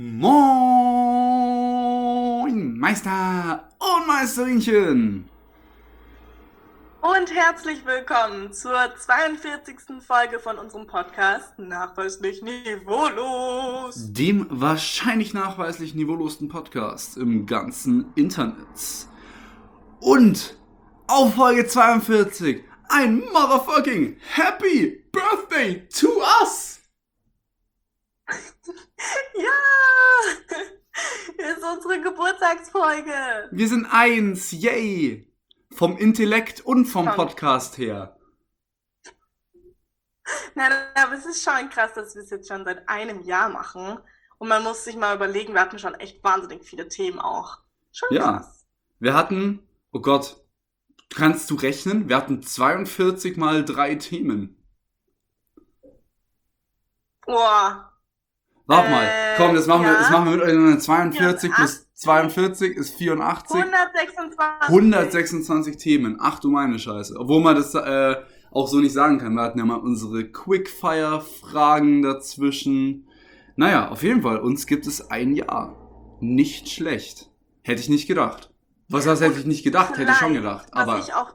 Moin, Meister und Meisterinchen! Und herzlich willkommen zur 42. Folge von unserem Podcast Nachweislich Niveaulos. Dem wahrscheinlich nachweislich niveaulosen Podcast im ganzen Internet. Und auf Folge 42 ein motherfucking Happy Birthday to us! Ja, ist unsere Geburtstagsfolge. Wir sind eins, yay! Vom Intellekt und vom Podcast her. Na, aber es ist schon krass, dass wir es jetzt schon seit einem Jahr machen. Und man muss sich mal überlegen, wir hatten schon echt wahnsinnig viele Themen auch. Schon Ja, krass. wir hatten, oh Gott, kannst du rechnen? Wir hatten 42 mal 3 Themen. Boah. Warte mal, komm, das machen wir mit 42 plus 84. 42 ist 84. 126. 126 Themen. Ach du meine Scheiße. Obwohl man das auch so nicht sagen kann. Wir hatten ja mal unsere Quickfire-Fragen dazwischen. Naja, auf jeden Fall, uns gibt es ein Jahr. Nicht schlecht. Hätte ich nicht gedacht. Was heißt, hätte ich nicht gedacht? Hätte ich schon gedacht. Aber Was ich auch,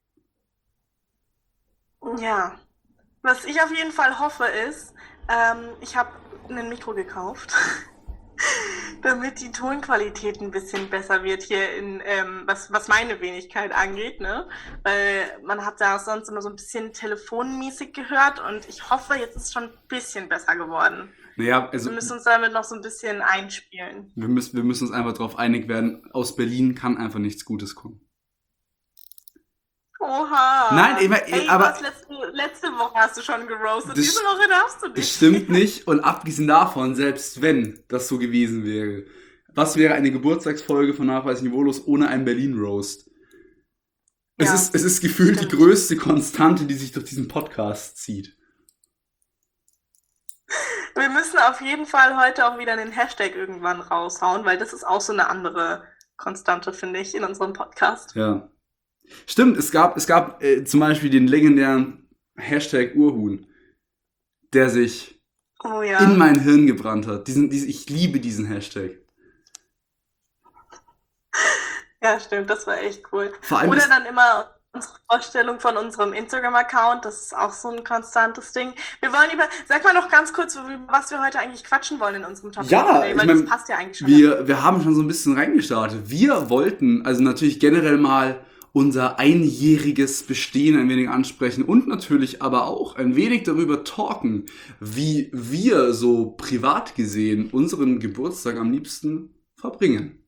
ja, was ich auf jeden Fall hoffe ist, ich habe ein Mikro gekauft, damit die Tonqualität ein bisschen besser wird hier was meine Wenigkeit angeht, ne? Weil man hat da sonst immer so ein bisschen telefonmäßig gehört und ich hoffe, jetzt ist es schon ein bisschen besser geworden. naja, also Wir müssen uns damit noch so ein bisschen einspielen. wir müssen uns einfach darauf einig werden, aus Berlin kann einfach nichts Gutes kommen. Oha. Nein, Ey, aber letzte Woche hast du schon geroastet, Das- diese Woche darfst du das nicht. stimmt nicht. Und abgesehen davon, selbst wenn das so gewesen wäre, was wäre eine Geburtstagsfolge von Nachweislich Niveaulos ohne einen Berlin-Roast? Ja, Es ist gefühlt die stimmt. größte Konstante, die sich durch diesen Podcast zieht. Wir müssen auf jeden Fall heute auch wieder einen Hashtag irgendwann raushauen, weil das ist auch so eine andere Konstante, finde ich, in unserem Podcast. Ja. Stimmt, es gab zum Beispiel den legendären Hashtag Urhuhn, der sich Oh ja. in mein Hirn gebrannt hat. Ich liebe diesen Hashtag. Ja, stimmt, das war echt cool. Vor allem Oder ist, dann immer unsere Vorstellung von unserem Instagram-Account, das ist auch so ein konstantes Ding. Sag mal noch ganz kurz, über was wir heute eigentlich quatschen wollen in unserem Topic. Ja, Today, ich weil mein, das passt ja eigentlich schon. wir haben schon so ein bisschen reingestartet. Wir wollten also natürlich generell mal unser einjähriges Bestehen ein wenig ansprechen und natürlich aber auch ein wenig darüber talken, wie wir so privat gesehen unseren Geburtstag am liebsten verbringen.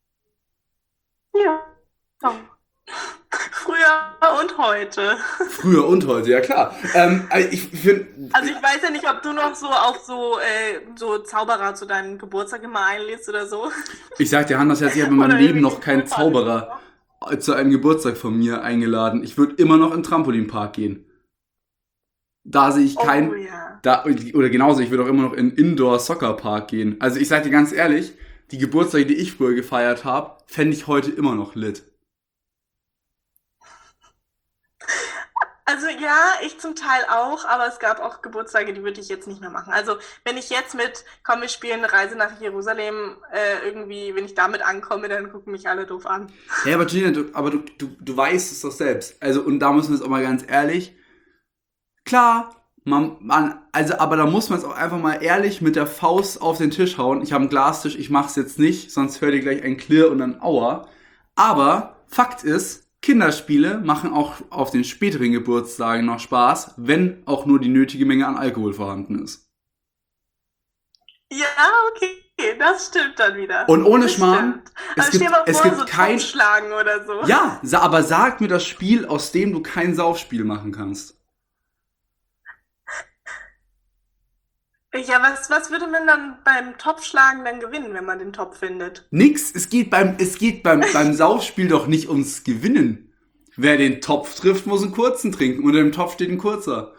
Ja. So. Früher und heute. Früher und heute, ja klar. Ich finde, Also ich weiß ja nicht, ob du noch so auf so Zauberer zu deinem Geburtstag immer einlädst oder so. ich sag dir, Hannes, ich habe in meinem Oder Leben irgendwie noch keinen Zufall. Zauberer zu einem Geburtstag von mir eingeladen. Ich würde immer noch in den Trampolinpark gehen. Da sehe ich Oh keinen. ja. Oder genauso, ich würde auch immer noch in Indoor-Soccer-Park gehen. Also ich sag dir ganz ehrlich, die Geburtstage, die ich früher gefeiert habe, fände ich heute immer noch lit. Also ja, ich zum Teil auch, aber es gab auch Geburtstage, die würde ich jetzt nicht mehr machen. Also wenn ich jetzt komm, wir spielen eine Reise nach Jerusalem, irgendwie, wenn ich damit ankomme, dann gucken mich alle doof an. Ja, aber Gina, du weißt es doch selbst. Also, und da müssen wir jetzt auch mal ganz ehrlich, klar, aber da muss man es auch einfach mal ehrlich mit der Faust auf den Tisch hauen. Ich habe einen Glastisch, ich mach's jetzt nicht, sonst hört ihr gleich ein Klirr und ein Aua. Aber Fakt ist, Kinderspiele machen auch auf den späteren Geburtstagen noch Spaß, wenn auch nur die nötige Menge an Alkohol vorhanden ist. Ja, okay, das stimmt dann wieder. Und ohne Das Schmarrn, stimmt. es Aber stell gibt, mal es vor, gibt so kein, Totschlagen oder so. ja, aber sag mir das Spiel, aus dem du kein Saufspiel machen kannst. Ja, was würde man dann beim Topfschlagen dann gewinnen, wenn man den Topf findet? Nix, es geht beim Saufspiel doch nicht ums Gewinnen. Wer den Topf trifft, muss einen kurzen trinken. Unter dem Topf steht ein kurzer.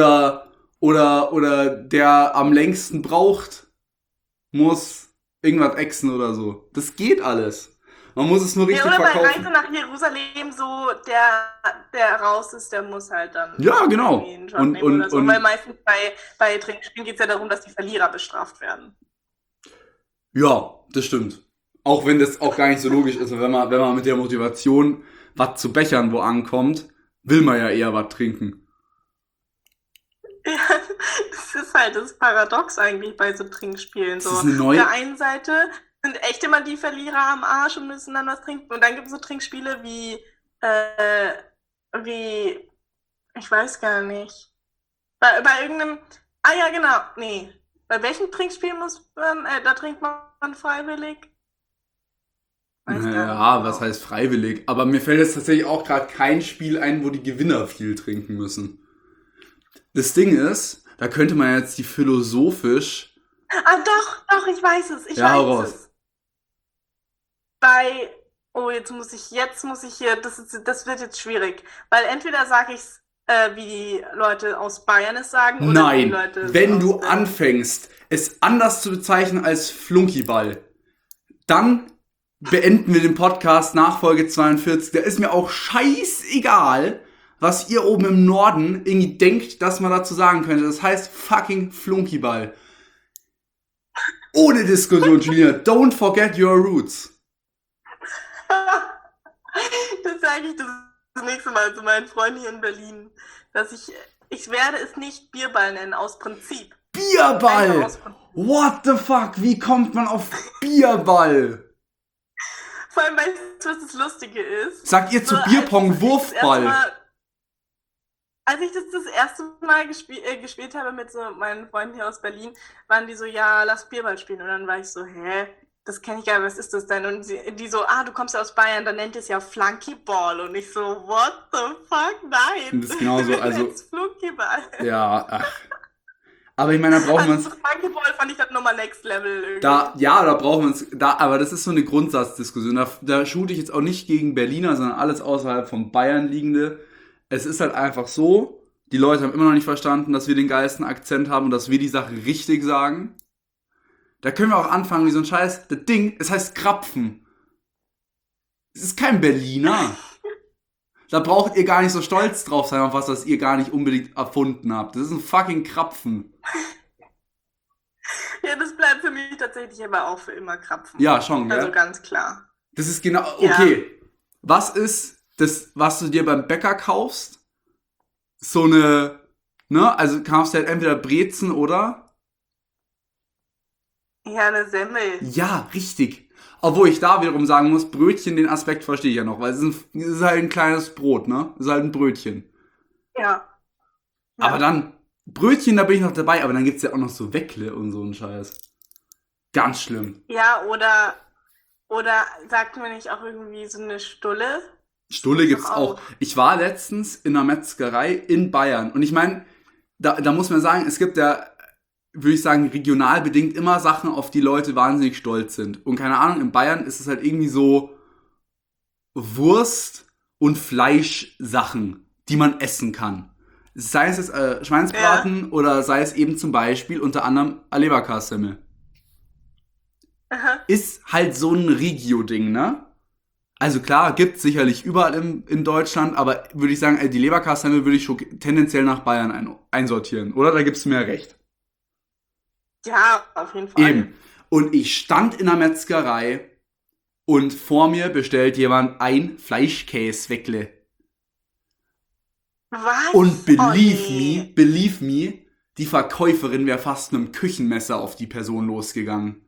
Oder der am längsten braucht, muss irgendwas exen oder so. Das geht alles. Man muss es nur Ja, richtig oder bei verkaufen. Reise nach Jerusalem so, der raus ist, der muss halt dann Ja, genau. irgendwie einen Job nehmen oder so. Weil meistens bei Trinkspielen geht es ja darum, dass die Verlierer bestraft werden. Ja, das stimmt. Auch wenn das auch gar nicht so logisch ist. Wenn man mit der Motivation, was zu bechern, wo ankommt, will man ja eher was trinken. Ja, das ist halt das Paradox eigentlich bei so Trinkspielen. Das So, ist eine auf neue. der einen Seite sind echt immer die Verlierer am Arsch und müssen dann was trinken. Und dann gibt es so Trinkspiele wie, ich weiß gar nicht. Bei irgendeinem, ah ja, genau, nee. Bei welchem Trinkspiel muss man, da trinkt man freiwillig? Weiß gar nicht Ja, was genau. heißt freiwillig? Aber mir fällt jetzt tatsächlich auch gerade kein Spiel ein, wo die Gewinner viel trinken müssen. Das Ding ist, da könnte man jetzt die philosophisch. Ah, doch, ich weiß es, ich Ja, hau weiß raus. es. Bei, oh, jetzt muss ich hier, das wird jetzt schwierig. Weil entweder sage ich es, wie die Leute aus Bayern es sagen, oder wie die Nein, Leute es wenn aus du anfängst, es anders zu bezeichnen als Flunkyball, dann beenden wir den Podcast nach Folge 42. Da ist mir auch scheißegal, was ihr oben im Norden irgendwie denkt, dass man dazu sagen könnte. Das heißt fucking Flunkyball. Ohne Diskussion, Julia. Don't forget your roots. Das sage ich das nächste Mal zu meinen Freunden hier in Berlin, dass ich werde es nicht Bierball nennen, aus Prinzip. Einfach Bierball! aus Prinzip. What the fuck? Wie kommt man auf Bierball? Vor allem, weißt du, was das Lustige ist? Sagt ihr So, zu Bierpong das erste Wurfball? Mal, als ich das erste Mal gespielt habe mit so meinen Freunden hier aus Berlin, waren die so, ja, lass Bierball spielen. Und dann war ich so, hä? Das kenne ich gar nicht, was ist das denn? Und die so, du kommst ja aus Bayern, dann nennt ihr es ja Flunkyball. Und ich so, what the fuck? Nein. Das ist genauso, Wir also, nennen es Flunkyball. ja, ach. Aber ich meine, da brauchen wir uns, Also Flunkyball fand ich das nochmal Next Level irgendwie. da brauchen wir uns, aber das ist so eine Grundsatzdiskussion. Da shoote ich jetzt auch nicht gegen Berliner, sondern alles außerhalb von Bayern liegende. Es ist halt einfach so, die Leute haben immer noch nicht verstanden, dass wir den geilsten Akzent haben und dass wir die Sache richtig sagen. Da können wir auch anfangen wie so ein Scheiß. Das Ding, es heißt Krapfen. Es ist kein Berliner. Da braucht ihr gar nicht so stolz drauf sein auf was, das ihr gar nicht unbedingt erfunden habt. Das ist ein fucking Krapfen. Ja, das bleibt für mich tatsächlich aber auch für immer Krapfen. Ja, schon, Also gell? ganz klar. Das ist genau, Ja. okay. Was ist das, was du dir beim Bäcker kaufst? So eine, ne? Also kaufst du halt entweder Brezen oder? Ja, eine Semmel. Ja, richtig. Obwohl ich da wiederum sagen muss, Brötchen, den Aspekt verstehe ich ja noch, weil es ist halt ein kleines Brot, ne? Es ist halt ein Brötchen. Ja. Aber Ja. dann, Brötchen, da bin ich noch dabei, aber dann gibt's ja auch noch so Weckle und so ein Scheiß. Ganz schlimm. Ja, oder sagt man nicht auch irgendwie so eine Stulle? Stulle gibt's Auch. auch. Ich war letztens in einer Metzgerei in Bayern und ich meine, da muss man sagen, es gibt ja, würde ich sagen, regional bedingt immer Sachen, auf die Leute wahnsinnig stolz sind. Und keine Ahnung, in Bayern ist es halt irgendwie so Wurst- und Fleischsachen, die man essen kann. Sei es jetzt Schweinsbraten oder sei es eben zum Beispiel unter anderem eine Leberkassemmel. Aha. Ist halt so ein Regio-Ding, ne? Also klar, gibt's sicherlich überall in Deutschland, aber würde ich sagen, die Leberkassemmel würde ich schon tendenziell nach Bayern einsortieren, oder? Da gibt's mir recht. Ja, auf jeden Fall. Eben. Und ich stand in der Metzgerei und vor mir bestellt jemand ein Fleischkäse-Weckle. Was? Und Oh, nee. believe me, die Verkäuferin wäre fast mit einem Küchenmesser auf die Person losgegangen.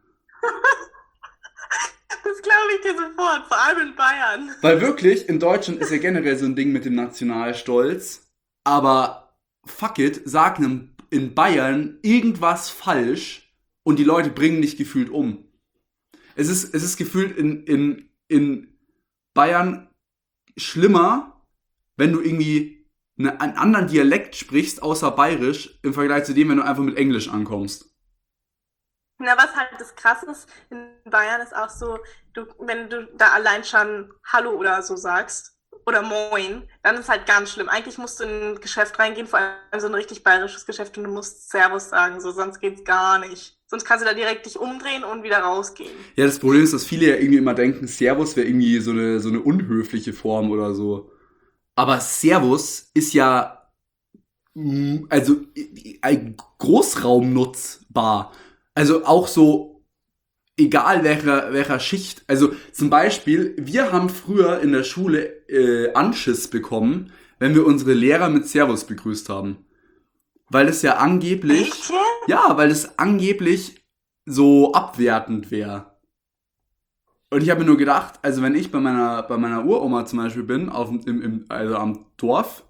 Das glaube ich dir sofort, vor allem in Bayern. Weil wirklich, in Deutschland ist ja generell so ein Ding mit dem Nationalstolz. Aber fuck it, sag einem in Bayern irgendwas falsch und die Leute bringen dich gefühlt um. Es ist gefühlt in Bayern schlimmer, wenn du irgendwie einen anderen Dialekt sprichst, außer Bayerisch, im Vergleich zu dem, wenn du einfach mit Englisch ankommst. Na, was halt das Krasse ist, in Bayern ist auch so, wenn du da allein schon Hallo oder so sagst, oder Moin, dann ist halt ganz schlimm. Eigentlich musst du in ein Geschäft reingehen, vor allem so ein richtig bayerisches Geschäft, und du musst Servus sagen, so, sonst geht's gar nicht. Sonst kannst du da direkt dich umdrehen und wieder rausgehen. Ja, das Problem ist, dass viele ja irgendwie immer denken, Servus wäre irgendwie so eine unhöfliche Form oder so. Aber Servus ist ja ein Großraum nutzbar. Also auch so egal welcher Schicht. Also zum Beispiel, wir haben früher in der Schule Anschiss bekommen, wenn wir unsere Lehrer mit Servus begrüßt haben. Weil es ja angeblich, Echt jetzt? ja, weil es angeblich so abwertend wäre. Und ich habe mir nur gedacht, also wenn ich bei meiner Uroma zum Beispiel bin, also am Dorf,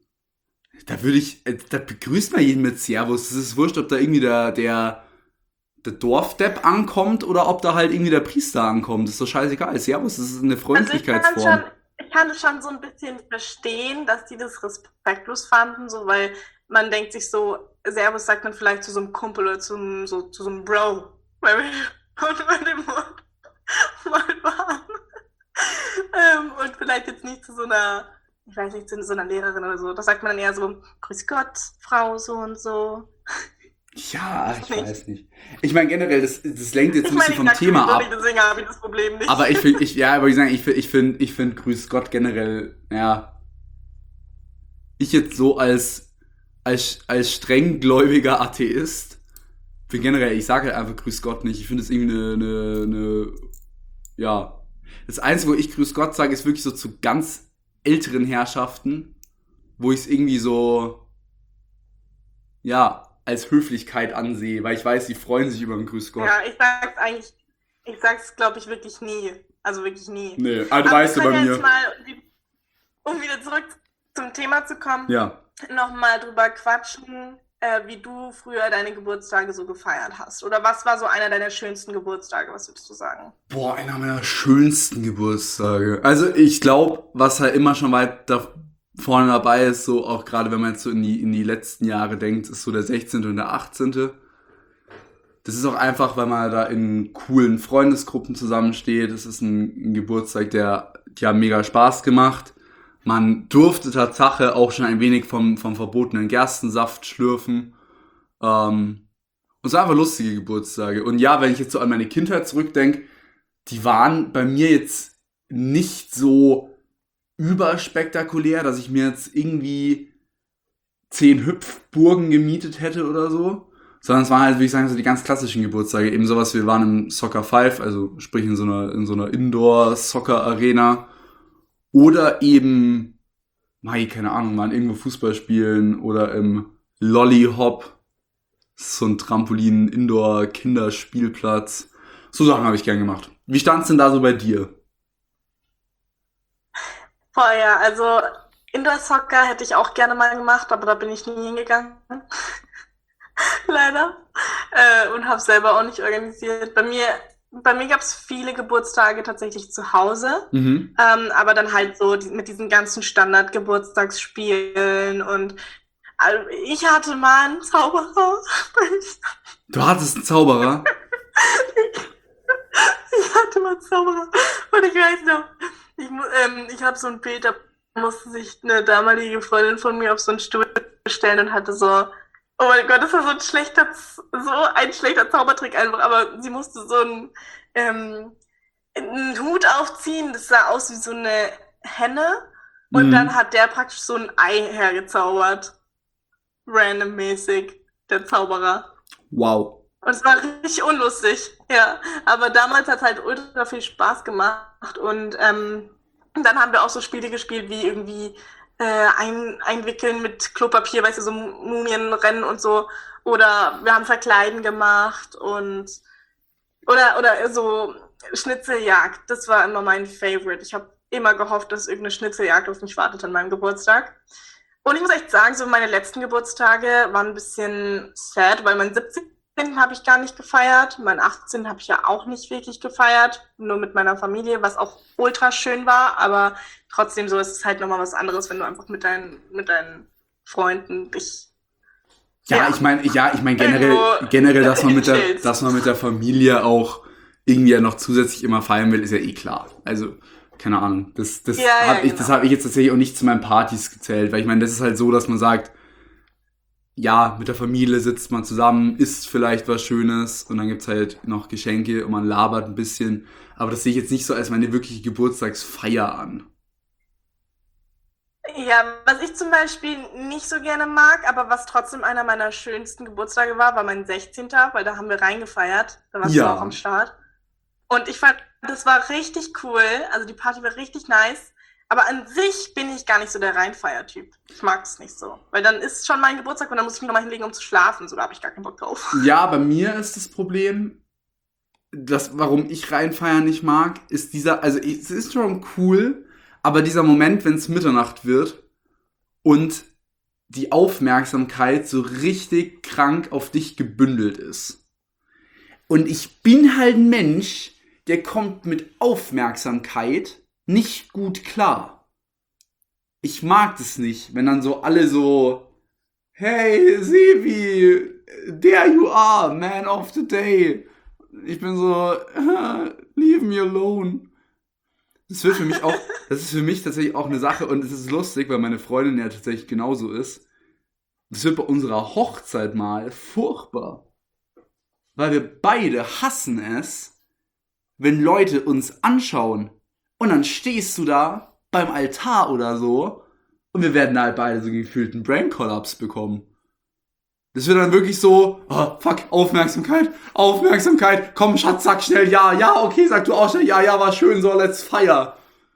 da begrüßt man jeden mit Servus. Es ist wurscht, ob da irgendwie der Dorfdepp ankommt oder ob da halt irgendwie der Priester ankommt. Das ist doch scheißegal. Servus, das ist eine Also Freundlichkeitsform. ich kann es schon so ein bisschen verstehen, dass die das respektlos fanden, so weil man denkt sich so, Servus sagt man vielleicht zu so einem Kumpel oder zu so einem Bro. Weil wir und dem Mund mal waren. Und vielleicht jetzt nicht zu so einer, ich weiß nicht, zu so einer Lehrerin oder so. Da sagt man dann eher so, Grüß Gott, Frau so und so. Ja, ich Nicht. weiß nicht. Ich meine generell, das lenkt jetzt Ich ein bisschen meine, ich vom sag Thema sowieso nicht, ab. deswegen habe ich das Problem nicht. Aber ich finde Grüß Gott generell, ja, ich jetzt so als strenggläubiger Atheist bin generell, ich sage halt einfach Grüß Gott nicht. Ich finde es irgendwie ja. Das Einzige, wo ich Grüß Gott sage, ist wirklich so zu ganz älteren Herrschaften, wo ich es irgendwie so, ja, als Höflichkeit ansehe, weil ich weiß, die freuen sich über ein Grüß Gott. Ja, ich sag's glaube ich wirklich nie. Also wirklich nie. Nee, du Aber weißt wir du bei können ja jetzt mir. mal, um wieder zurück zum Thema zu kommen, Ja. nochmal drüber quatschen, wie du früher deine Geburtstage so gefeiert hast. Oder was war so einer deiner schönsten Geburtstage, was würdest du sagen? Boah, einer meiner schönsten Geburtstage. Also ich glaube, was halt immer schon weit da vorne dabei ist, so auch gerade wenn man jetzt so in die letzten Jahre denkt, ist so der 16. und der 18. Das ist auch einfach, weil man da in coolen Freundesgruppen zusammensteht. Das ist ein Geburtstag, die haben mega Spaß gemacht. Man durfte Tatsache auch schon ein wenig vom verbotenen Gerstensaft schlürfen. Und es waren einfach lustige Geburtstage. Und ja, wenn ich jetzt so an meine Kindheit zurückdenke, die waren bei mir jetzt nicht so überspektakulär, dass ich mir jetzt irgendwie 10 Hüpfburgen gemietet hätte oder so. Sondern es waren halt, würde ich sagen, so die ganz klassischen Geburtstage. Eben sowas, wir waren im Soccer 5, also sprich in so einer Indoor-Soccer-Arena. Oder eben, keine Ahnung, waren irgendwo Fußball spielen oder im Lolly-Hop. So ein Trampolin-Indoor-Kinderspielplatz. So Sachen habe ich gern gemacht. Wie stand's denn da so bei dir? Vorher, also Indoor Soccer hätte ich auch gerne mal gemacht, aber da bin ich nie hingegangen. Leider. Und habe selber auch nicht organisiert. Bei mir gab es viele Geburtstage tatsächlich zu Hause, Mhm. aber dann halt so mit diesen ganzen Standard-Geburtstagsspielen und also ich hatte mal einen Zauberer. Du hattest einen Zauberer? Ich hatte mal einen Zauberer und ich weiß noch, ich habe so ein Bild, da musste sich eine damalige Freundin von mir auf so einen Stuhl stellen und hatte so, oh mein Gott, das war so ein schlechter Zaubertrick einfach, aber sie musste so einen Hut aufziehen, das sah aus wie so eine Henne und dann Mhm. hat der praktisch so ein Ei hergezaubert. Randommäßig, der Zauberer. Wow. Und es war richtig unlustig, ja. Aber damals hat es halt ultra viel Spaß gemacht und dann haben wir auch so Spiele gespielt wie irgendwie einwickeln mit Klopapier, weißt du, so Mumienrennen und so. Oder wir haben Verkleiden gemacht und oder so Schnitzeljagd. Das war immer mein Favorite. Ich habe immer gehofft, dass irgendeine Schnitzeljagd auf mich wartet an meinem Geburtstag. Und ich muss echt sagen, so meine letzten Geburtstage waren ein bisschen sad, weil mein 17. habe ich gar nicht gefeiert. Mein 18. habe ich ja auch nicht wirklich gefeiert, nur mit meiner Familie, was auch ultra schön war, aber trotzdem so ist es halt nochmal was anderes, wenn du einfach mit deinen Freunden dich, Ja, ich meine, irgendwo generell, hinstellst. dass man mit der Familie auch irgendwie ja noch zusätzlich immer feiern will, ist ja eh klar. Also, keine Ahnung. Das Ja, habe ich, genau. das habe ich jetzt tatsächlich auch nicht zu meinen Partys gezählt, weil ich meine, das ist halt so, dass man sagt, ja, mit der Familie sitzt man zusammen, isst vielleicht was Schönes und dann gibt's halt noch Geschenke und man labert ein bisschen. Aber das sehe ich jetzt nicht so als meine wirkliche Geburtstagsfeier an. Ja, was ich zum Beispiel nicht so gerne mag, aber was trotzdem einer meiner schönsten Geburtstage war mein 16., weil da haben wir reingefeiert. Da warst du auch am Ja, Start. Und ich fand, das war richtig cool. Also die Party war richtig nice. Aber an sich bin ich gar nicht so der Reinfeier-Typ. Ich mag es nicht so. Weil dann ist schon mein Geburtstag und dann muss ich mich nochmal hinlegen, um zu schlafen. So, da habe ich gar keinen Bock drauf. Ja, bei mir ist das Problem, warum ich reinfeiern nicht mag, ist es ist schon cool, aber dieser Moment, wenn es Mitternacht wird und die Aufmerksamkeit so richtig krank auf dich gebündelt ist. Und ich bin halt ein Mensch, der kommt mit Aufmerksamkeit nicht gut klar. Ich mag das nicht, wenn dann so alle so, hey, Sebi, there you are, man of the day. Ich bin so, leave me alone. Das ist für mich tatsächlich auch eine Sache und es ist lustig, weil meine Freundin ja tatsächlich genauso ist. Das wird bei unserer Hochzeit mal furchtbar. Weil wir beide hassen es, wenn Leute uns anschauen und dann stehst du da beim Altar oder so und wir werden halt beide so gefühlt einen Brain Collapse bekommen. Das wird dann wirklich so, oh, fuck, Aufmerksamkeit, komm Schatz, sag schnell ja, okay, sag du auch schnell ja, war schön, so, let's fire.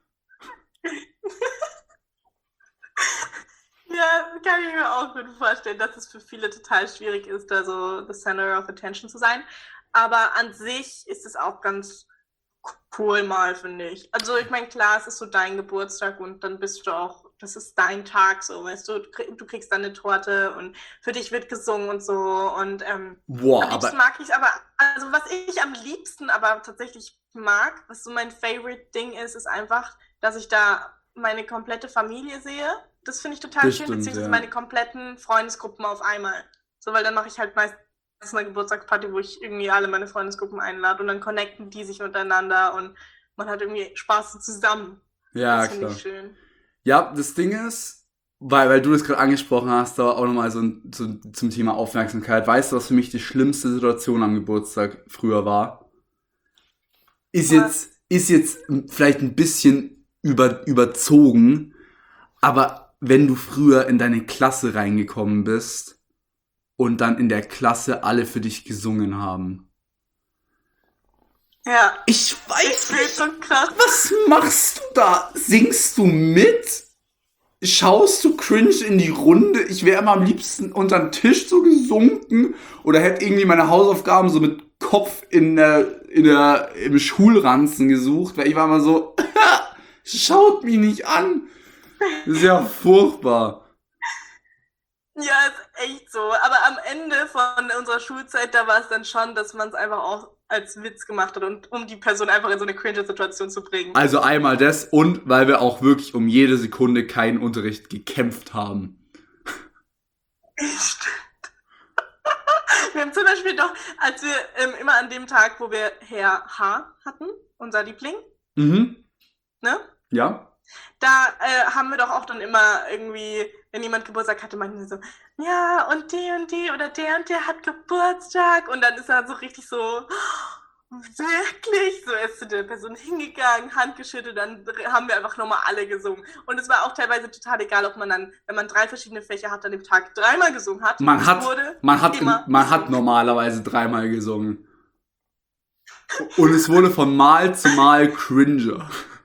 Ja, kann ich mir auch gut vorstellen, dass es für viele total schwierig ist, da so the center of attention zu sein. Aber an sich ist es auch ganz cool mal, finde ich. Also ich meine, klar, es ist so dein Geburtstag und dann bist du auch, das ist dein Tag so, weißt du, du kriegst dann eine Torte und für dich wird gesungen und so und Boah, am liebsten mag ich es aber, also was ich am liebsten aber tatsächlich mag, was so mein Favorite Ding ist, ist einfach, dass ich da meine komplette Familie sehe. Das finde ich total das schön, stimmt, beziehungsweise ja. meine kompletten Freundesgruppen auf einmal. So, weil dann mache ich halt meistens eine Geburtstagsparty, wo ich irgendwie alle meine Freundesgruppen einlade und dann connecten die sich untereinander und man hat irgendwie Spaß so zusammen. Ja, Das finde klar. ich schön. Ja, das Ding ist, weil du das gerade angesprochen hast, da auch nochmal zum Thema Aufmerksamkeit. Weißt du, was für mich die schlimmste Situation am Geburtstag früher war? Was? Ist jetzt vielleicht ein bisschen überzogen, aber wenn du früher in deine Klasse reingekommen bist und dann in der Klasse alle für dich gesungen haben. Ja, Ich ich weiß fühle nicht, so krass. was machst du da? Singst du mit? Schaust du cringe in die Runde? Ich wäre immer am liebsten unter den Tisch so gesunken oder hätte irgendwie meine Hausaufgaben so mit Kopf im Schulranzen gesucht, weil ich war immer so, schaut mich nicht an. Das ist ja furchtbar. Ja, ist echt so. Aber am Ende von unserer Schulzeit, da war es dann schon, dass man es einfach auch als Witz gemacht hat und um die Person einfach in so eine cringe Situation zu bringen. Also einmal das und weil wir auch wirklich um jede Sekunde keinen Unterricht gekämpft haben. Stimmt. Wir haben zum Beispiel doch, als wir immer an dem Tag, wo wir Herr H. hatten, unser Liebling, Mhm. ne? Ja? Da haben wir doch auch dann immer irgendwie, wenn jemand Geburtstag hatte, meinten wir so, ja, und die oder der und der hat Geburtstag. Und dann ist er so richtig so, oh, wirklich? So, er ist zu der Person hingegangen, Hand geschüttelt, dann haben wir einfach nochmal alle gesungen. Und es war auch teilweise total egal, ob man dann, wenn man 3 verschiedene Fächer hat, an dem Tag 3-mal gesungen hat. Man Es hat, wurde man immer hat normalerweise 3-mal gesungen. Und es wurde von Mal zu Mal cringer.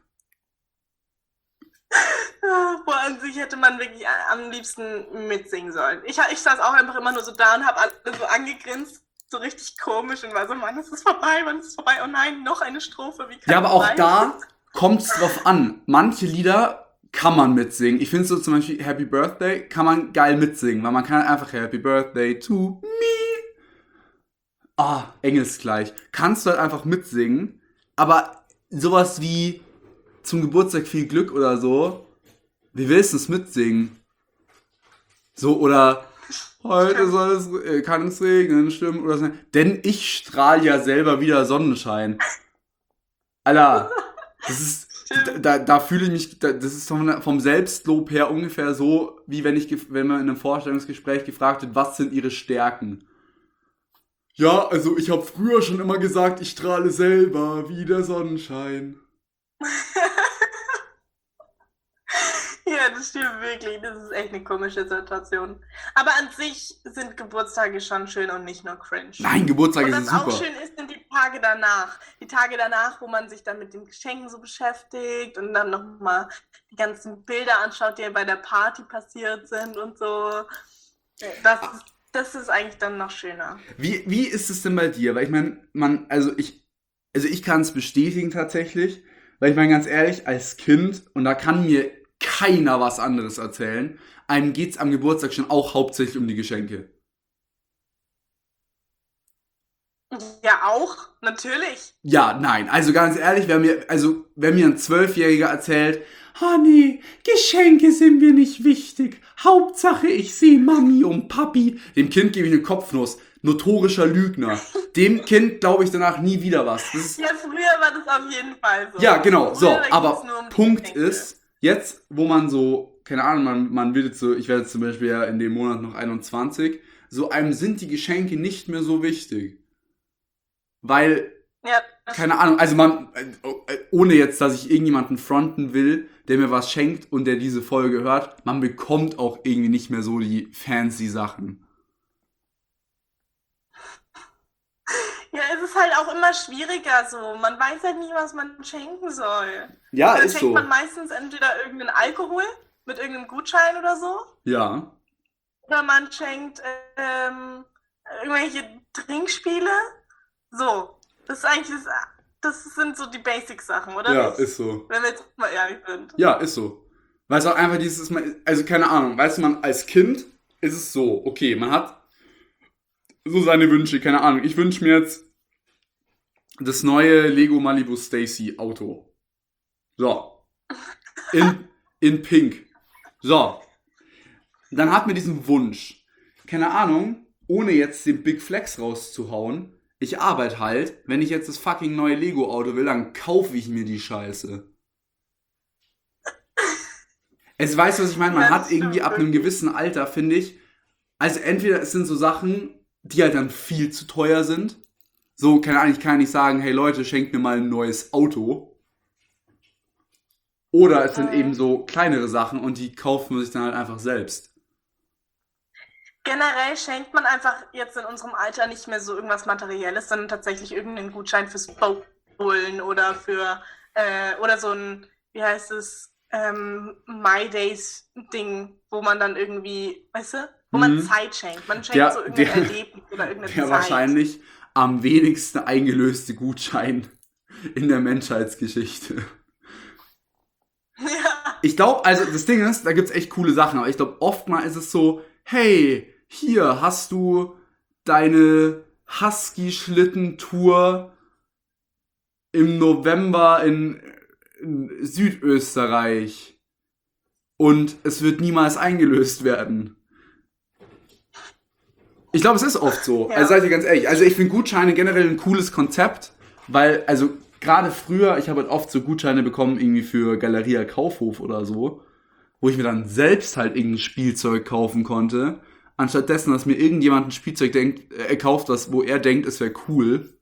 Boah, an sich hätte man wirklich am liebsten mitsingen sollen. Ich saß auch einfach immer nur so da und habe alle so angegrinst, so richtig komisch und war so, Mann, es ist vorbei, oh nein, noch eine Strophe, wie kann Ja, aber das auch sein? da kommt es drauf an. Manche Lieder kann man mitsingen. Ich finde so zum Beispiel Happy Birthday kann man geil mitsingen, weil man kann einfach Happy Birthday to me. Ah, engelsgleich. Kannst du halt einfach mitsingen, aber sowas wie zum Geburtstag viel Glück oder so, wie willst du es mitsingen? So, oder heute kann es regnen, stimmt, oder so. Denn ich strahle ja selber wieder Sonnenschein. Alter, das ist, da fühle ich mich, das ist vom Selbstlob her ungefähr so, wie wenn man in einem Vorstellungsgespräch gefragt wird, was sind ihre Stärken? Ja, also ich habe früher schon immer gesagt, ich strahle selber wie der Sonnenschein. Ja, das stimmt wirklich. Das ist echt eine komische Situation. Aber an sich sind Geburtstage schon schön und nicht nur cringe. Nein, Geburtstage Und sind was auch super. schön ist, sind die Tage danach. Die Tage danach, wo man sich dann mit den Geschenken so beschäftigt und dann nochmal die ganzen Bilder anschaut, die bei der Party passiert sind und so. Das ist eigentlich dann noch schöner. Wie ist es denn bei dir? Weil ich meine, ich kann es bestätigen tatsächlich, weil ich meine ganz ehrlich, als Kind, und da kann mir keiner was anderes erzählen, einem geht's am Geburtstag schon auch hauptsächlich um die Geschenke. Ja, auch, natürlich. Ja, nein, also ganz ehrlich, wenn mir ein Zwölfjähriger erzählt, ah nee, Geschenke sind mir nicht wichtig, Hauptsache ich sehe Mami und Papi, dem Kind gebe ich eine Kopfnuss, notorischer Lügner, dem Kind glaube ich danach nie wieder was. Ja, früher war das auf jeden Fall so. Ja, genau, so, Früher, da aber ging's nur um die Punkt Geschenke. ist, jetzt, wo man so, keine Ahnung, man wird jetzt so, ich werde jetzt zum Beispiel ja in dem Monat noch 21, so einem sind die Geschenke nicht mehr so wichtig. Weil, Ja, keine Ahnung, also ohne jetzt, dass ich irgendjemanden fronten will, der mir was schenkt und der diese Folge hört, man bekommt auch irgendwie nicht mehr so die fancy Sachen. ja, es ist halt auch immer schwieriger so. Man weiß halt nicht, was man schenken soll. Ja, Dann ist schenkt so. man meistens entweder irgendeinen Alkohol mit irgendeinem Gutschein oder so. Ja. Oder man schenkt irgendwelche Trinkspiele. So, das ist eigentlich das sind so die Basic-Sachen, oder Ja, nicht? ist so. Wenn wir jetzt mal ehrlich sind. Ja, ist so. Weil es auch einfach also keine Ahnung, weißt du, man als Kind ist es so, okay, man hat so seine Wünsche, keine Ahnung. Ich wünsche mir jetzt das neue Lego Malibu Stacy Auto. So. In Pink. So. Dann hat man diesen Wunsch. Keine Ahnung, ohne jetzt den Big Flex rauszuhauen. Ich arbeite halt, wenn ich jetzt das fucking neue Lego Auto will, dann kaufe ich mir die Scheiße. Es weiß, was ich meine. Man Ja, hat das irgendwie stimmt ab einem wirklich. gewissen Alter, finde ich, also entweder es sind so Sachen, die halt dann viel zu teuer sind. So, keine Ahnung, ich kann nicht sagen, hey Leute, schenkt mir mal ein neues Auto. Oder es sind eben so kleinere Sachen und die kauft man sich dann halt einfach selbst. Generell schenkt man einfach jetzt in unserem Alter nicht mehr so irgendwas Materielles, sondern tatsächlich irgendeinen Gutschein fürs Bowlen oder für oder so ein, wie heißt es, My Days Ding, wo man dann irgendwie, weißt du, wo man Zeit schenkt. Man schenkt so irgendein Erlebnis oder irgendeine Der Zeit. wahrscheinlich am wenigsten eingelöste Gutschein in der Menschheitsgeschichte. Ja. Ich glaube, also das Ding ist, da gibt's echt coole Sachen, aber ich glaube, oftmals ist es so, hey, hier hast du deine Husky-Schlittentour im November in Südösterreich und es wird niemals eingelöst werden. Ich glaube, es ist oft so. Ja. Also seid ihr ganz ehrlich. Also ich finde Gutscheine generell ein cooles Konzept, weil, also gerade früher, ich habe halt oft so Gutscheine bekommen, irgendwie für Galeria Kaufhof oder so, wo ich mir dann selbst halt irgendein Spielzeug kaufen konnte, anstatt dessen, dass mir irgendjemand ein Spielzeug kauft, wo er denkt, es wäre cool.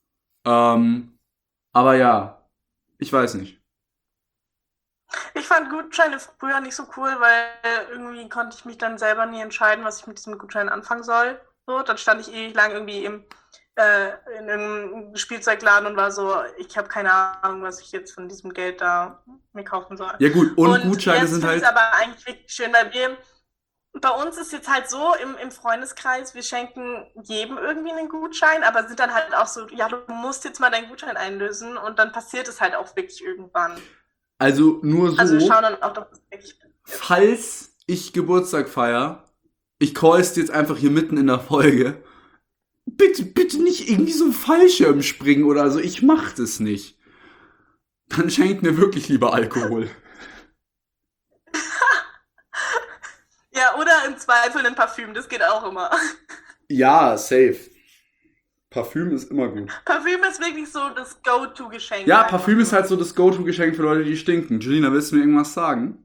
Aber ja, ich weiß nicht. Ich fand Gutscheine früher nicht so cool, weil irgendwie konnte ich mich dann selber nie entscheiden, was ich mit diesem Gutschein anfangen soll. So, dann stand ich ewig lang irgendwie in einem Spielzeugladen und war so, ich habe keine Ahnung, was ich jetzt von diesem Geld da mir kaufen soll. Ja gut, und Gutscheine jetzt sind finde halt... ich es aber eigentlich wirklich schön, weil bei uns ist jetzt halt so im Freundeskreis, wir schenken jedem irgendwie einen Gutschein, aber sind dann halt auch so, ja, du musst jetzt mal deinen Gutschein einlösen und dann passiert es halt auch wirklich irgendwann. Also nur so, Also wir schauen dann auch, dass es wirklich passiert. falls ich Geburtstag feiere, ich call es jetzt einfach hier mitten in der Folge, bitte nicht irgendwie so einen Fallschirm springen oder so, ich mach das nicht. Dann schenkt mir wirklich lieber Alkohol. Ja, oder im Zweifel ein Parfüm, das geht auch immer. Ja, safe. Parfüm ist immer gut. Parfüm ist wirklich so das Go-To-Geschenk. Ja, einfach Parfüm ist nur. halt so das Go-To-Geschenk für Leute, die stinken. Julina, willst du mir irgendwas sagen?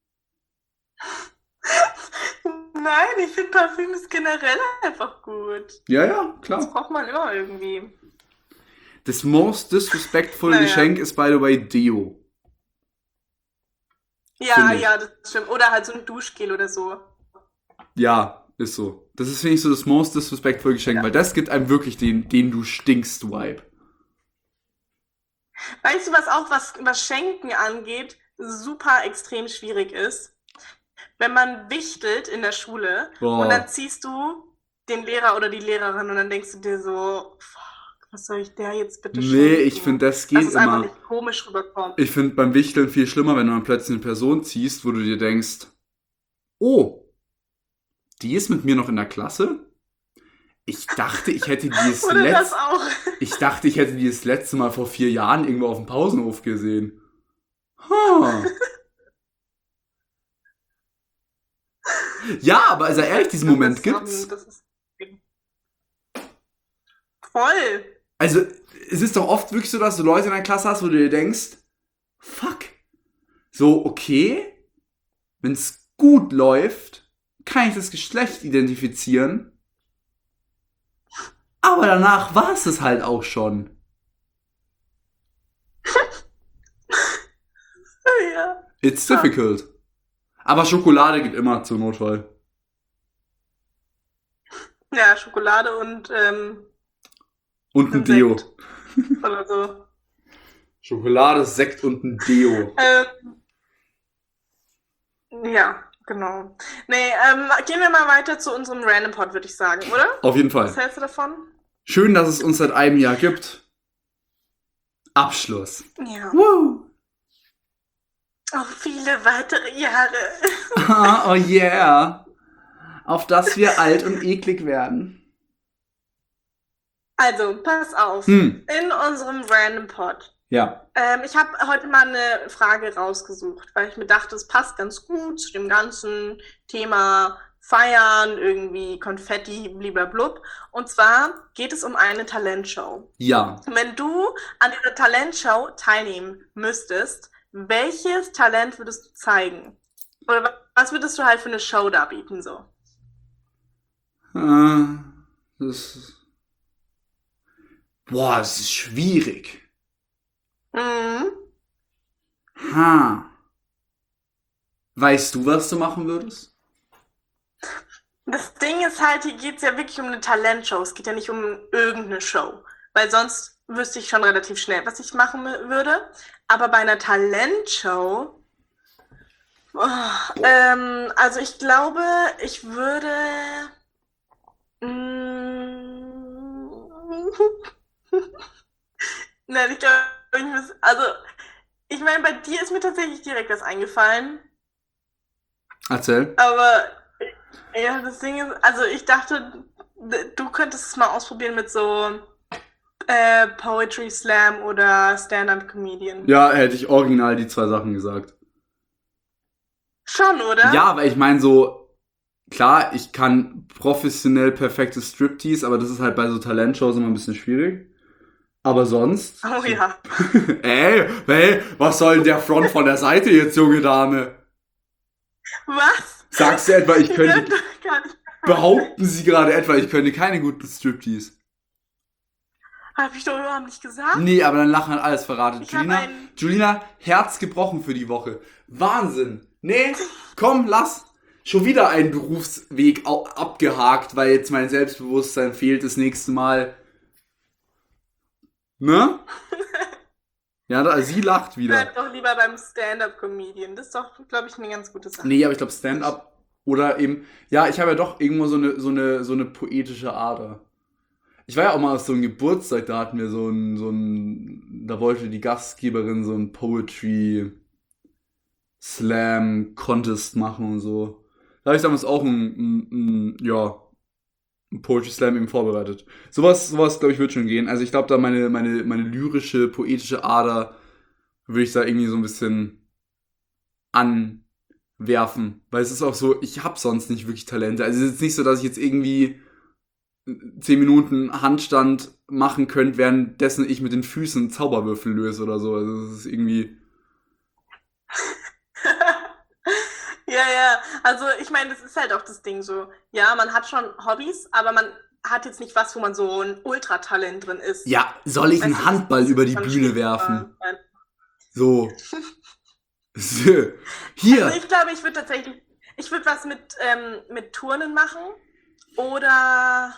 Nein, ich finde Parfüm ist generell einfach gut. Ja, Das klar. braucht man immer irgendwie. Das most disrespectful Naja. Geschenk ist, by the way, Deo. Ja, finde ich. ja, das stimmt. Oder halt so ein Duschgel oder so. Ja, ist so. Das ist, finde ich, so das most disrespectful Geschenk, Ja. weil das gibt einem wirklich den du stinkst Vibe. Weißt du, was auch was Schenken angeht, super extrem schwierig ist? Wenn man wichtelt in der Schule und dann Boah. ziehst du den Lehrer oder die Lehrerin und dann denkst du dir so, fuck, was soll ich der jetzt bitte Nee, ich schenken? finde, das Dass geht es einfach immer. nicht komisch rüberkommt. Ich finde beim Wichteln viel schlimmer, wenn du dann plötzlich eine Person ziehst, wo du dir denkst, oh, die ist mit mir noch in der Klasse? Ich dachte, ich hätte die das Oder das letzte, auch. ich dachte, ich hätte die das letzte Mal vor 4 Jahren irgendwo auf dem Pausenhof gesehen. Ha. Ja, aber also ehrlich, diesen Moment gibt's. Das ist voll. Also, es ist doch oft wirklich so, dass du Leute in der Klasse hast, wo du dir denkst, fuck, so, okay, wenn es gut läuft, kann ich das Geschlecht identifizieren, aber danach war es halt auch schon. Ja. It's difficult. Aber Schokolade geht immer zur Notfall. Ja, Schokolade und Und ein ein Deo. Sekt oder so. Schokolade, Sekt und ein Deo. Ja, genau. Nee, gehen wir mal weiter zu unserem Random Pod, würde ich sagen, oder? Auf jeden Was Fall. hältst du davon? Schön, dass es uns seit einem Jahr gibt. Abschluss. Ja. Woo. Auch viele weitere Jahre. Oh yeah. Auf dass wir alt und eklig werden. Also, pass auf. Hm. In unserem Random Pod. Ja. Ich habe heute mal eine Frage rausgesucht, weil ich mir dachte, es passt ganz gut zu dem ganzen Thema Feiern, irgendwie Konfetti, bliblablub. Und zwar geht es um eine Talentshow. Ja. Wenn du an dieser Talentshow teilnehmen müsstest, welches Talent würdest du zeigen? Oder was würdest du halt für eine Show da bieten, so? Das. Boah, das ist schwierig. Mhm. Ha. Weißt du, was du machen würdest? Das Ding ist halt, hier geht es ja wirklich um eine Talentshow. Es geht ja nicht um irgendeine Show. Weil sonst wüsste ich schon relativ schnell, was ich machen würde. Aber bei einer Talentshow, also ich glaube, ich würde. Nein, ich glaube, ich meine, bei dir ist mir tatsächlich direkt was eingefallen. Erzähl. Aber ja, das Ding ist, also ich dachte, du könntest es mal ausprobieren mit so Poetry Slam oder Stand-up Comedian. Ja, hätte ich original die 2 Sachen gesagt. Schon, oder? Ja, weil ich meine so, klar, ich kann professionell perfektes Striptease, aber das ist halt bei so Talentshows immer ein bisschen schwierig. Aber sonst. Oh ja. Hey, was soll denn der Front von der Seite jetzt, junge Dame? Was? Sagst du etwa, ich Ich könnte. werd doch gar nicht. Behaupten Sie gerade etwa, ich könnte keine guten Striptease? Hab ich doch überhaupt nicht gesagt. Nee, aber dann lachen halt alles verraten. Ich hab Julina, Herz gebrochen für die Woche. Wahnsinn. Nee, komm, lass. Schon wieder einen Berufsweg abgehakt, weil jetzt mein Selbstbewusstsein fehlt das nächste Mal. Ne? Ja, sie lacht wieder. Bleib doch lieber beim Stand-up Comedian. Das ist doch, glaube ich, eine ganz gute Sache. Nee, aber ich glaube Stand-up oder eben, ja, ich habe ja doch irgendwo so eine poetische Ader. Ich war ja auch mal auf so einem Geburtstag, da hatten wir da wollte die Gastgeberin so ein Poetry Slam Contest machen und so. Da habe ich damals auch ein Poetry Slam eben vorbereitet. Sowas glaube ich, wird schon gehen. Also ich glaube, da meine lyrische, poetische Ader würde ich da irgendwie so ein bisschen anwerfen. Weil es ist auch so, ich habe sonst nicht wirklich Talente. Also es ist jetzt nicht so, dass ich jetzt irgendwie 10 Minuten Handstand machen könnte, währenddessen ich mit den Füßen Zauberwürfel löse oder so. Also es ist irgendwie. Ja, also ich meine, das ist halt auch das Ding so. Ja, man hat schon Hobbys, aber man hat jetzt nicht was, wo man so ein Ultratalent drin ist. Ja, soll ich einen Weißt du, Handball das über ist die schon Bühne schwierig, werfen? aber- So. Hier. Also ich glaube, ich würde was mit Turnen machen oder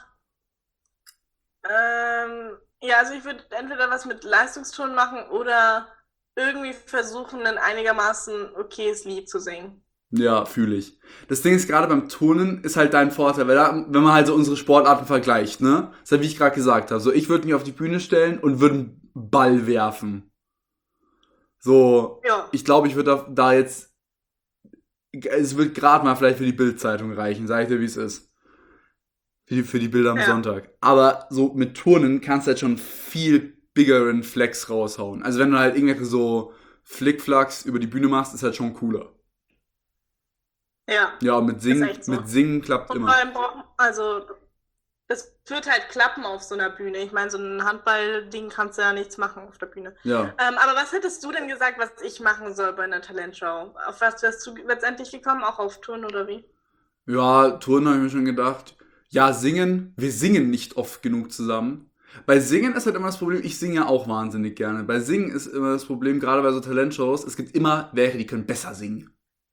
ja, also ich würde entweder was mit Leistungsturnen machen oder irgendwie versuchen, ein einigermaßen okayes Lied zu singen. Ja, fühle ich. Das Ding ist, gerade beim Turnen ist halt dein Vorteil, weil da, wenn man halt so unsere Sportarten vergleicht, ne? Das ist halt, wie ich gerade gesagt habe. So, ich würde mich auf die Bühne stellen und würde einen Ball werfen. So, Ja, ich glaube, ich würde da jetzt, es wird gerade mal vielleicht für die Bildzeitung reichen, sag ich dir, wie es ist. Für die Bilder am ja. Sonntag. Aber so mit Turnen kannst du halt schon viel biggeren Flex raushauen. Also wenn du halt irgendwelche so Flickflacks über die Bühne machst, ist halt schon cooler. Ja, Ja, ist echt so. mit Singen klappt Und vor immer. allem also das wird halt klappen auf so einer Bühne. Ich meine, so ein Handball-Ding kannst du ja nichts machen auf der Bühne. Ja. Aber was hättest du denn gesagt, was ich machen soll bei einer Talentshow? Auf was wärst du letztendlich gekommen? Auch auf Turnen oder wie? Ja, Turnen habe ich mir schon gedacht. Ja, singen. Wir singen nicht oft genug zusammen. Bei Singen ist halt immer das Problem, ich singe ja auch wahnsinnig gerne. Bei Singen ist immer das Problem, gerade bei so Talentshows, es gibt immer welche, die können besser singen.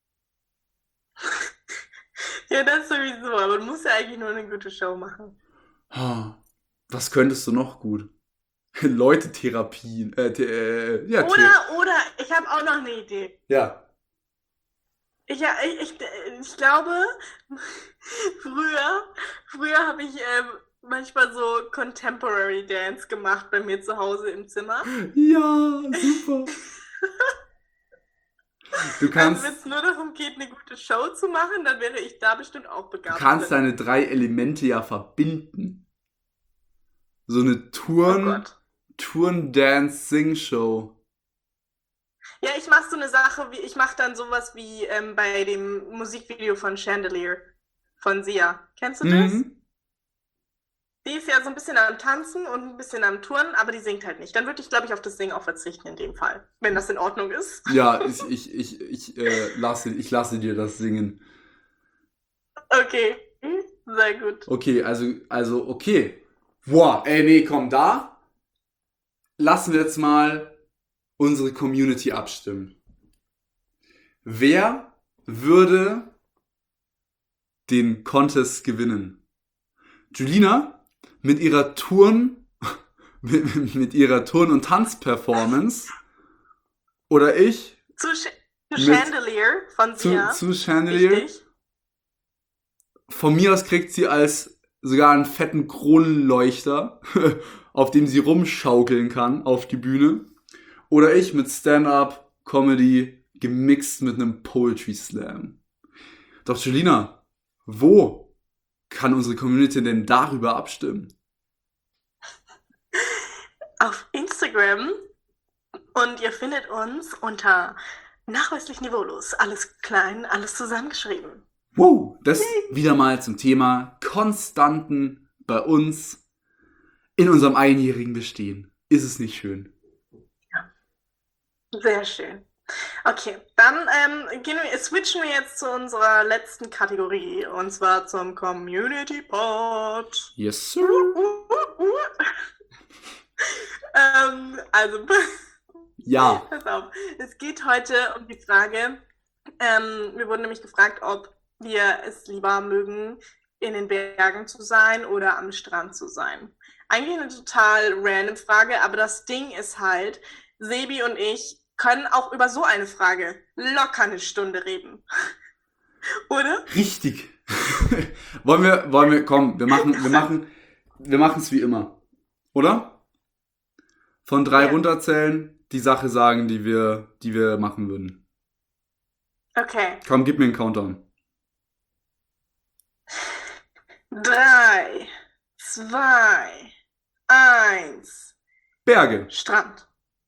Ja, das sowieso, aber du musst ja eigentlich nur eine gute Show machen. Ha, was könntest du noch gut? Leute-Therapien. Ja, Oder, ich habe auch noch eine Idee. ja. Ja, ich glaube, früher, früher habe ich manchmal so Contemporary Dance gemacht bei mir zu Hause im Zimmer. Ja, super. Du Also wenn kannst, es nur darum geht, eine gute Show zu machen, dann wäre ich da bestimmt auch du begabt kannst drin. deine drei Elemente ja verbinden. So eine Oh Gott. Turn-Dance-Sing-Show. Ja, ich mache so eine Sache, ich mache dann sowas wie bei dem Musikvideo von Chandelier von Sia. Kennst du das? Mhm. Die ist ja so ein bisschen am Tanzen und ein bisschen am Turnen, aber die singt halt nicht. Dann würde ich, glaube ich, auf das Singen auch verzichten in dem Fall, wenn das in Ordnung ist. Ja, ich lasse dir das singen. Okay, sehr gut. Okay, okay. Boah, ey, nee, komm, da lassen wir jetzt mal unsere Community abstimmen. Wer würde den Contest gewinnen? Julina mit ihrer mit ihrer Turn- und Tanzperformance oder ich Zu, Ch zu mit Chandelier von Sia. zu Chandelier. Wichtig. Von mir aus kriegt sie als sogar einen fetten Kronleuchter, auf dem sie rumschaukeln kann auf die Bühne. Oder ich mit Stand-up Comedy gemixt mit einem Poetry Slam. Doch Julina, wo kann unsere Community denn darüber abstimmen? Auf Instagram und ihr findet uns unter nachweislich niveaulos. Alles klein, alles zusammengeschrieben. Wow, das wieder mal zum Thema Konstanten bei uns in unserem einjährigen Bestehen. Ist es nicht schön? Sehr schön. Okay, dann switchen wir jetzt zu unserer letzten Kategorie und zwar zum Community Pod. Yes, sir. Also, Ja. pass auf. Es geht heute um die Frage, wir wurden nämlich gefragt, ob wir es lieber mögen, in den Bergen zu sein oder am Strand zu sein. Eigentlich eine total random Frage, aber das Ding ist halt, Sebi und ich können auch über so eine Frage locker eine Stunde reden. Oder? Richtig. Komm, wir machen es wie immer. Oder? Von 3 Ja. runterzählen, die Sache sagen, die wir machen würden. Okay. Komm, gib mir einen Countdown. 3, 2, 1. Berge. Strand.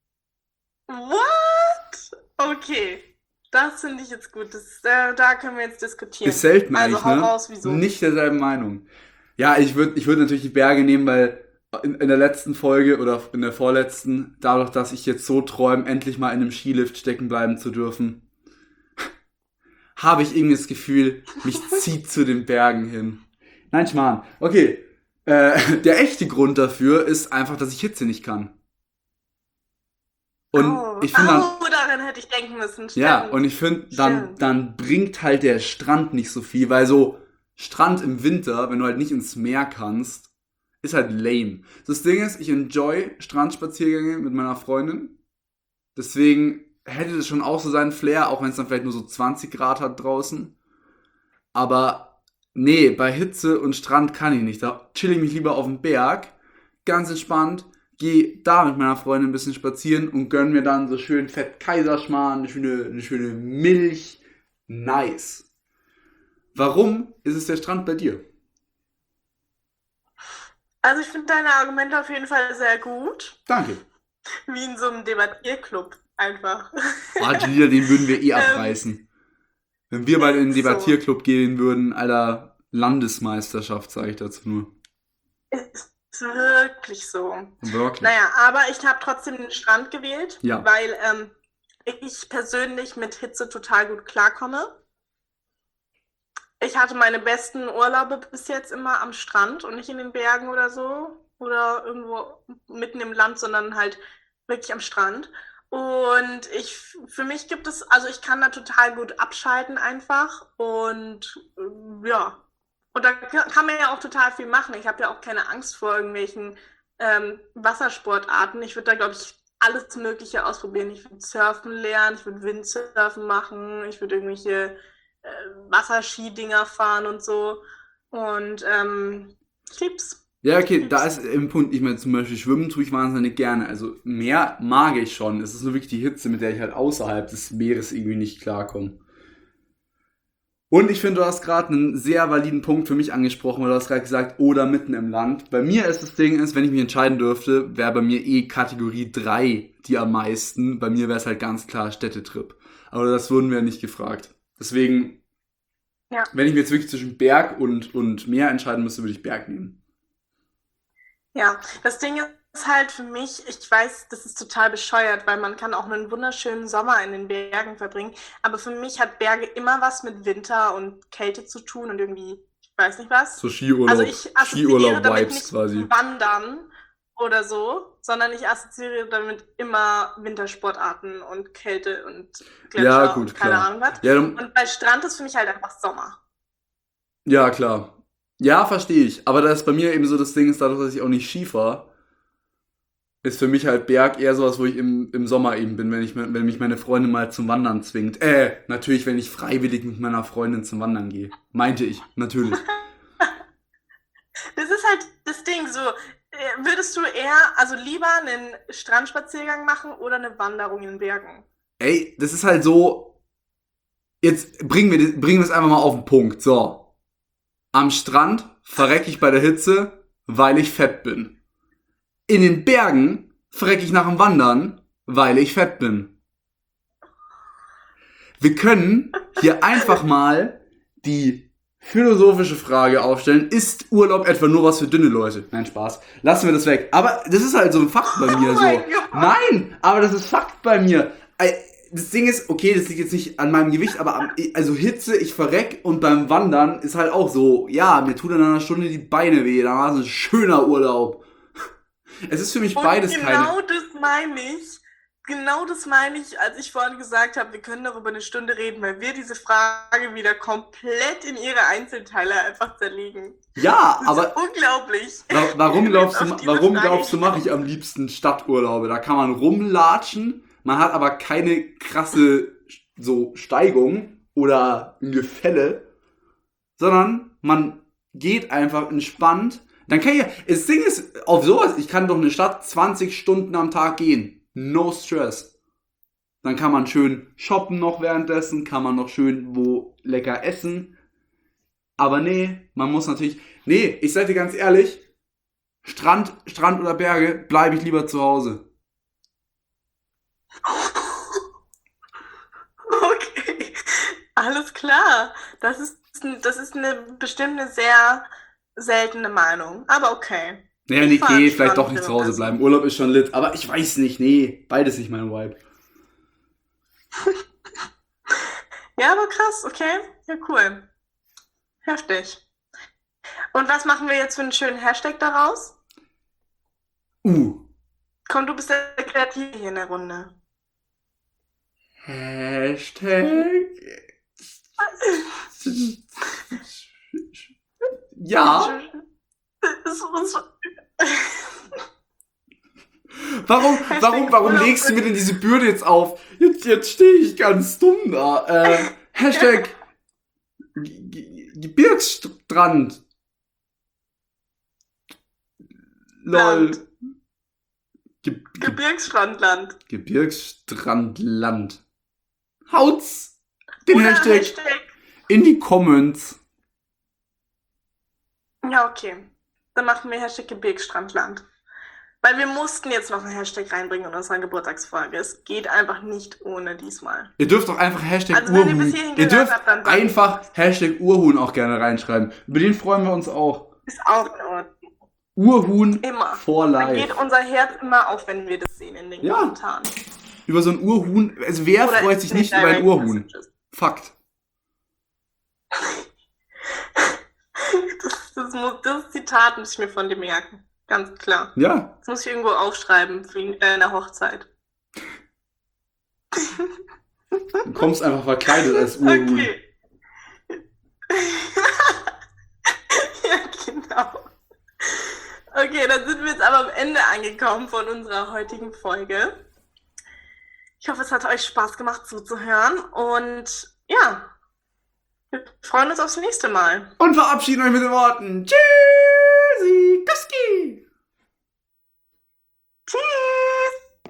What? Okay. Das finde ich jetzt gut. Da können wir jetzt diskutieren. Ist selten Also eigentlich, hau ne? raus, wieso? Nicht derselben Meinung. Ja, ich würd natürlich die Berge nehmen, weil in der letzten Folge oder in der vorletzten, dadurch, dass ich jetzt so träume, endlich mal in einem Skilift stecken bleiben zu dürfen, habe ich irgendwie das Gefühl, mich zieht zu den Bergen hin. Nein, Schmarrn. Okay. Der echte Grund dafür ist einfach, dass ich Hitze nicht kann. Und ich finde dann, da daran hätte ich denken müssen. Ja, Stimmt. und ich finde, Stimmt. dann bringt halt der Strand nicht so viel, weil so Strand im Winter, wenn du halt nicht ins Meer kannst, ist halt lame. Das Ding ist, ich enjoy Strandspaziergänge mit meiner Freundin. Deswegen hätte das schon auch so seinen Flair, auch wenn es dann vielleicht nur so 20 Grad hat draußen. Aber nee, bei Hitze und Strand kann ich nicht. Da chill ich mich lieber auf dem Berg, ganz entspannt, gehe da mit meiner Freundin ein bisschen spazieren und gönn mir dann so schön fett Kaiserschmarrn, eine schöne Milch. Nice. Warum ist es der Strand bei dir? Also ich finde deine Argumente auf jeden Fall sehr gut. Danke. Wie in so einem Debattierclub einfach. Ah, die Lieder, den würden wir eh Ähm, abreißen. Wenn wir bald in den ist so. Debattierclub gehen würden, Alter, Landesmeisterschaft, sage ich dazu nur. Ist wirklich so. Wirklich. Naja, aber ich habe trotzdem den Strand gewählt, Ja. weil ich persönlich mit Hitze total gut klarkomme. Ich hatte meine besten Urlaube bis jetzt immer am Strand und nicht in den Bergen oder so oder irgendwo mitten im Land, sondern halt wirklich am Strand. Und für mich gibt es, also ich kann da total gut abschalten einfach und ja. Und da kann man ja auch total viel machen. Ich habe ja auch keine Angst vor irgendwelchen Wassersportarten. Ich würde da, glaube ich, alles Mögliche ausprobieren. Ich würde surfen lernen, ich würde Windsurfen machen, ich würde irgendwelche äh, Wasserskidinger fahren und so. Und ich lieb's. Ja, Ich okay, da lieb's. ist im Punkt, ich meine, zum Beispiel schwimmen tue ich wahnsinnig gerne. Also Meer mag ich schon. Es ist nur wirklich die Hitze, mit der ich halt außerhalb des Meeres irgendwie nicht klarkomme. Und ich finde, du hast gerade einen sehr validen Punkt für mich angesprochen, weil du hast gerade gesagt, oder mitten im Land. Bei mir ist das Ding, ist, wenn ich mich entscheiden dürfte, wäre bei mir eh Kategorie 3 die am meisten. Bei mir wäre es halt ganz klar Städtetrip. Aber das wurden wir nicht gefragt. Deswegen, Ja. wenn ich mir jetzt wirklich zwischen Berg und Meer entscheiden müsste, würde ich Berg nehmen. Ja, das Ding ist halt für mich, ich weiß, das ist total bescheuert, weil man kann auch einen wunderschönen Sommer in den Bergen verbringen, aber für mich hat Berge immer was mit Winter und Kälte zu tun und irgendwie, ich weiß nicht was. So Also Skiurlaub, ich assoziiere damit Skiurlaub-Vibes nicht quasi. Wandern oder so, sondern ich assoziiere damit immer Wintersportarten und Kälte und Ja, Gletscher und gut, keine klar. Ahnung was. Ja, Und bei Strand ist für mich halt einfach Sommer. ja, klar. Ja, verstehe ich. Aber das ist bei mir eben so das Ding ist, dadurch, dass ich auch nicht Ski fahre, ist für mich halt Berg eher sowas, wo ich im Sommer eben bin, wenn mich meine Freundin mal zum Wandern zwingt. Natürlich, wenn ich freiwillig mit meiner Freundin zum Wandern gehe. Meinte ich, natürlich. Das ist halt das Ding, so, würdest du eher, also lieber einen Strandspaziergang machen oder eine Wanderung in den Bergen? Ey, das ist halt so, jetzt bringen wir es einfach mal auf den Punkt. So, am Strand verrecke ich bei der Hitze, weil ich fett bin. In den Bergen verrecke ich nach dem Wandern, weil ich fett bin. Wir können hier einfach mal die philosophische Frage aufstellen, ist Urlaub etwa nur was für dünne Leute? Nein, Spaß. Lassen wir das weg. Aber das ist halt so ein Fakt bei mir. Oh So. mein Gott. Nein, aber das ist Fakt bei mir. Das Ding ist, okay, das liegt jetzt nicht an meinem Gewicht, aber also Hitze, ich verreck und beim Wandern ist halt auch so, ja, mir tut in einer Stunde die Beine weh, da war es ein schöner Urlaub. Es ist für mich Und beides keine. genau das meine ich. Genau das meine ich, als ich vorhin gesagt habe, wir können darüber eine Stunde reden, weil wir diese Frage wieder komplett in ihre Einzelteile einfach zerlegen. Ja, Das ist aber unglaublich. warum Wenn glaubst wir du, auf diese warum Frage glaubst du, mache ich hinkommen. am liebsten Stadturlaube? Da kann man rumlatschen, man hat aber keine krasse so Steigung oder ein Gefälle, sondern man geht einfach entspannt. Dann kann ich, das Ding ist, auf sowas, ich kann doch eine Stadt 20 Stunden am Tag gehen. No stress. Dann kann man schön shoppen noch währenddessen, kann man noch schön wo lecker essen. Aber nee, man muss natürlich, nee, ich sag dir ganz ehrlich, Strand oder Berge, bleibe ich lieber zu Hause. Okay, alles klar. Das ist bestimmt eine sehr seltene Meinung. Aber okay. Naja, Ich nee, fahre an okay, den vielleicht doch Strand nicht zu Hause bleiben. währenddessen. Urlaub ist schon lit, aber ich weiß nicht, nee, beides nicht mein Vibe. Ja, aber krass, okay. Ja, cool. Heftig. Und was machen wir jetzt für einen schönen Hashtag daraus? Uh, Komm, du bist der Kreative hier in der Runde. Hashtag. Ja. Warum legst du mir denn diese Bürde jetzt auf? Jetzt stehe ich ganz dumm da. Hashtag Gebirgsstrand. Lol. Gebirgsstrandland. Gebirgsstrandland. Haut's den Oder Hashtag in die Comments. Ja, okay. Dann machen wir Hashtag Gebirgsstrandland. Weil wir mussten jetzt noch einen Hashtag reinbringen in unserer Geburtstagsfolge. Es geht einfach nicht ohne diesmal. Ihr dürft auch einfach Hashtag Also wenn ihr Urhuhn. bis hierhin Ihr gehört dürft habt, dann einfach Hashtag Urhuhn auch gerne reinschreiben. Über den freuen wir uns auch. ist auch in Ordnung. Urhuhn Immer. for Dann life. geht unser Herz immer auf, wenn wir das sehen in den Ja. Kommentaren. Über so ein Urhuhn. Also wer Oder freut sich in nicht den über ein Direct Urhuhn? Messages. Fakt. Das Zitat muss ich mir von dir merken. Ganz klar. Ja. Das muss ich irgendwo aufschreiben für eine Hochzeit. Du kommst einfach verkleidet als Urhuhn. Okay. Ja, genau. Okay, dann sind wir jetzt aber am Ende angekommen von unserer heutigen Folge. Ich hoffe, es hat euch Spaß gemacht zuzuhören und ja, wir freuen uns aufs nächste Mal. Und verabschieden euch mit den Worten. Tschüssi, Kuski. Tschüss!